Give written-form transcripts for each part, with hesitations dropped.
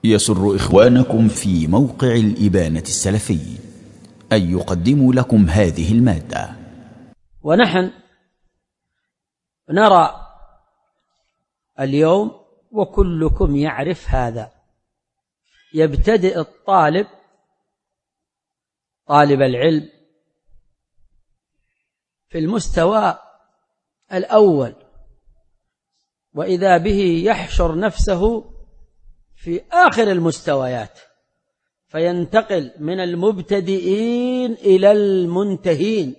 يسر إخوانكم في موقع الإبانة السلفي أن يقدموا لكم هذه المادة. ونحن نرى اليوم، وكلكم يعرف هذا، يبتدئ طالب العلم في المستوى الأول، وإذا به يحشر نفسه في آخر المستويات، فينتقل من المبتدئين إلى المنتهين،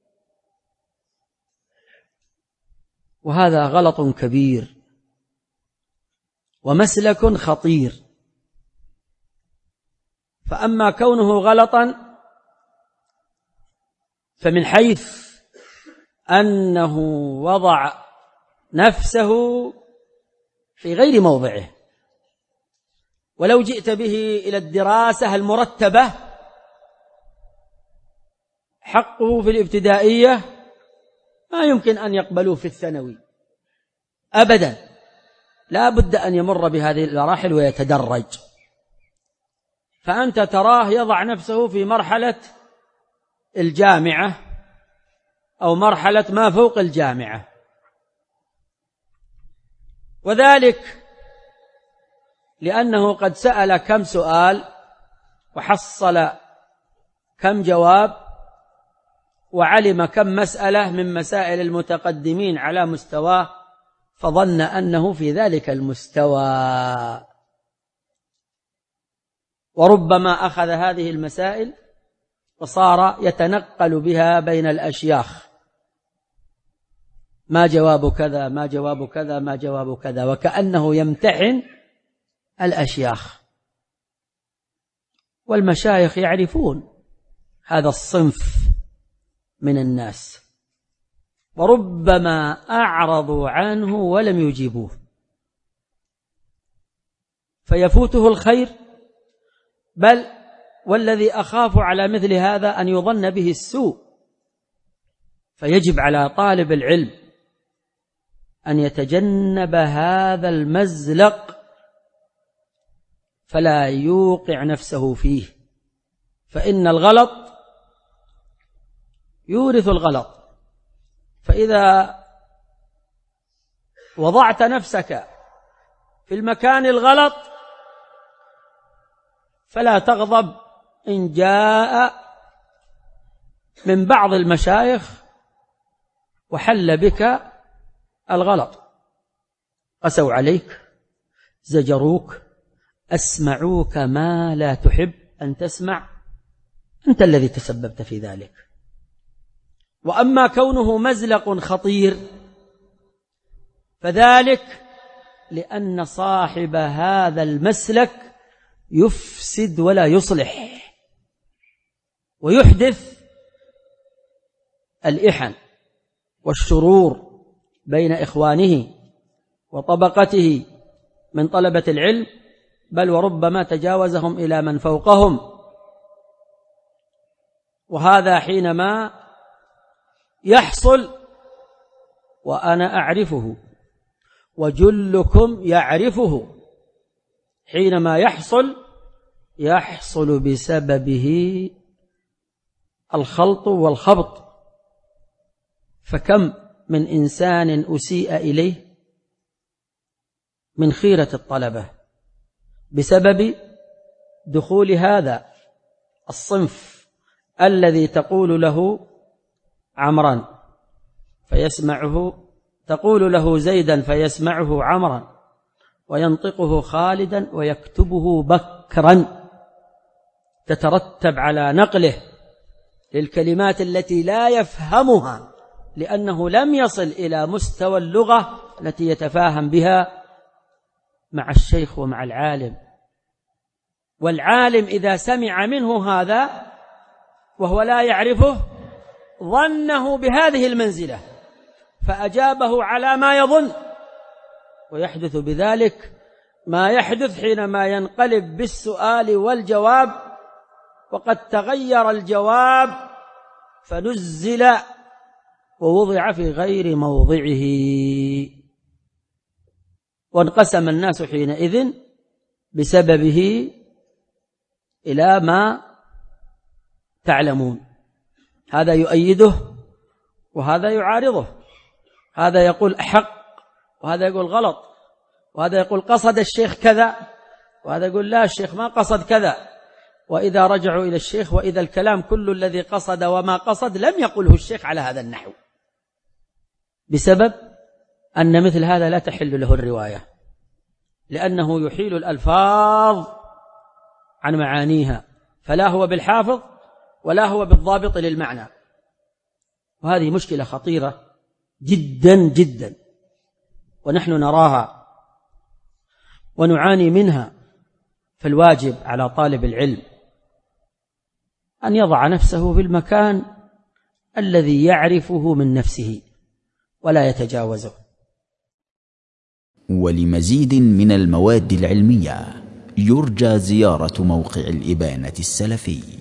وهذا غلط كبير ومسلك خطير. فأما كونه غلطا فمن حيث أنه وضع نفسه في غير موضعه، ولو جئت به إلى الدراسة المرتبة حقه في الابتدائية ما يمكن أن يقبلوه في الثانوي أبدا، لا بد أن يمر بهذه المراحل ويتدرج. فأنت تراه يضع نفسه في مرحلة الجامعة أو مرحلة ما فوق الجامعة، وذلك لأنه قد سأل كم سؤال وحصل كم جواب وعلم كم مسألة من مسائل المتقدمين على مستواه، فظن أنه في ذلك المستوى، وربما أخذ هذه المسائل وصار يتنقل بها بين الأشياخ، ما جواب كذا، ما جواب كذا، ما جواب كذا، وكأنه يمتحن الأشياخ. والمشايخ يعرفون هذا الصنف من الناس، وربما أعرضوا عنه ولم يجيبوه، فيفوته الخير، بل والذي أخاف على مثل هذا أن يظن به السوء. فيجب على طالب العلم أن يتجنب هذا المزلق فلا يوقع نفسه فيه، فإن الغلط يورث الغلط. فإذا وضعت نفسك في المكان الغلط فلا تغضب إن جاء من بعض المشايخ وحل بك الغلط، قسوا عليك، زجروك، أسمعوك ما لا تحب أن تسمع، أنت الذي تسببت في ذلك. وأما كونه مزلق خطير فذلك لأن صاحب هذا المسلك يفسد ولا يصلح، ويحدث الإحن والشرور بين إخوانه وطبقته من طلبة العلم، بل وربما تجاوزهم إلى من فوقهم. وهذا حينما يحصل، وأنا أعرفه وجلكم يعرفه، حينما يحصل بسببه الخلط والخبط. فكم من إنسان أسيء إليه من خيرة الطلبة بسبب دخول هذا الصنف الذي تقول له عمرا فيسمعه، تقول له زيدا فيسمعه عمرا، وينطقه خالدا ويكتبه بكرا، تترتب على نقله للكلمات التي لا يفهمها لأنه لم يصل إلى مستوى اللغة التي يتفاهم بها مع الشيخ ومع العالم. والعالم إذا سمع منه هذا وهو لا يعرفه ظنه بهذه المنزلة فأجابه على ما يظن، ويحدث بذلك ما يحدث حينما ينقلب بالسؤال والجواب وقد تغير الجواب فنزل ووضع في غير موضعه، وانقسم الناس حينئذ بسببه إلى ما تعلمون. هذا يؤيده وهذا يعارضه، هذا يقول أحق وهذا يقول غلط، وهذا يقول قصد الشيخ كذا وهذا يقول لا الشيخ ما قصد كذا. وإذا رجعوا إلى الشيخ وإذا الكلام كل الذي قصد وما قصد لم يقله الشيخ على هذا النحو، بسبب أن مثل هذا لا تحل له الرواية، لأنه يحيل الألفاظ عن معانيها، فلا هو بالحافظ ولا هو بالضابط للمعنى. وهذه مشكلة خطيرة جدا جدا، ونحن نراها ونعاني منها. فالواجب على طالب العلم أن يضع نفسه في المكان الذي يعرفه من نفسه ولا يتجاوزه. ولمزيد من المواد العلمية يرجى زيارة موقع الإبانة السلفي.